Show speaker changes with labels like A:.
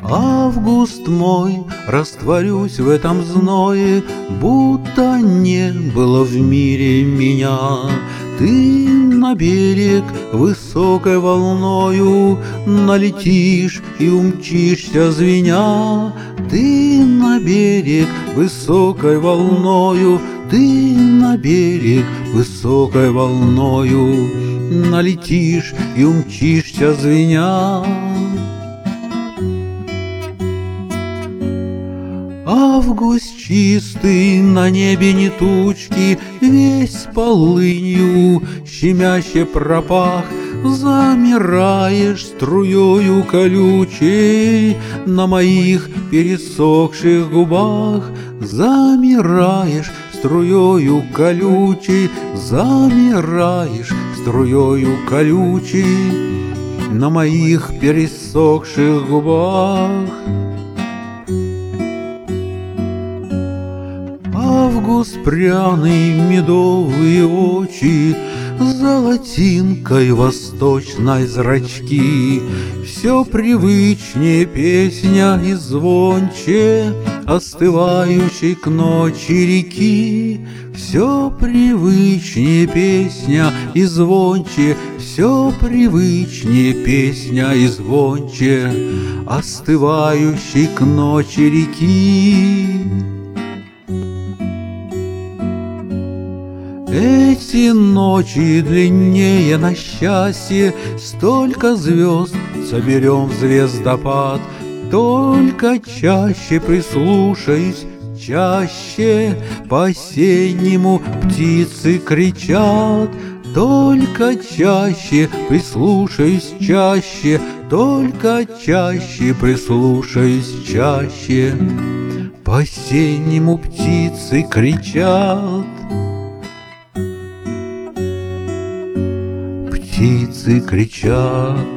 A: Август мой, растворюсь в этом зное, будто не было в мире меня. Ты на берег высокой волною налетишь и умчишься звеня. Ты на берег высокой волною, ты на берег высокой волною налетишь и умчишься звеня. Август чистый, на небе ни тучки, весь полынью щемяще пропах. Замираешь струёю колючей на моих пересохших губах. Замираешь струёю колючей, замираешь струёю колючей на моих пересохших губах. Август пряный, медовые очи, золотинкой восточной зрачки. Все привычнее песня и звонче остывающей к ночи реки. Все привычнее песня и звонче, все привычнее песня и звонче остывающей к ночи реки. Эти ночи длиннее на счастье, столько звезд соберем в звездопад. Только чаще прислушаюсь, чаще по-осеннему птицы кричат. Только чаще прислушаюсь, чаще, только чаще прислушаюсь, чаще по-осеннему птицы кричат. Птицы кричат.